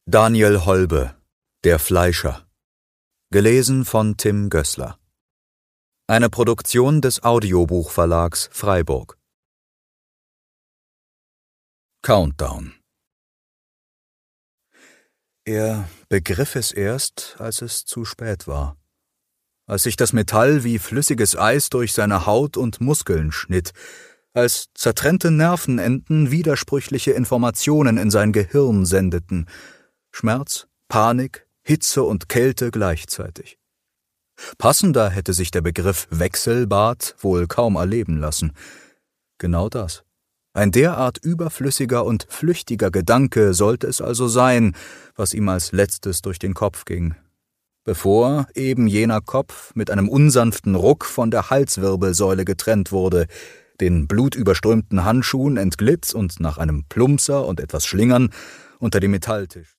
Daniel Holbe, Der Fleischer. Gelesen von Tim Gößler. Eine Produktion des Audiobuchverlags Freiburg. Countdown. Er begriff es erst, als es zu spät war. Als sich das Metall wie flüssiges Eis durch seine Haut und Muskeln schnitt, als zertrennte Nervenenden widersprüchliche Informationen in sein Gehirn sendeten. Schmerz, Panik, Hitze und Kälte gleichzeitig. Passender hätte sich der Begriff Wechselbad wohl kaum erleben lassen. Genau das. Ein derart überflüssiger und flüchtiger Gedanke sollte es also sein, was ihm als letztes durch den Kopf ging, bevor eben jener Kopf mit einem unsanften Ruck von der Halswirbelsäule getrennt wurde, den blutüberströmten Handschuhen entglitt und nach einem Plumpser und etwas Schlingern unter dem Metalltisch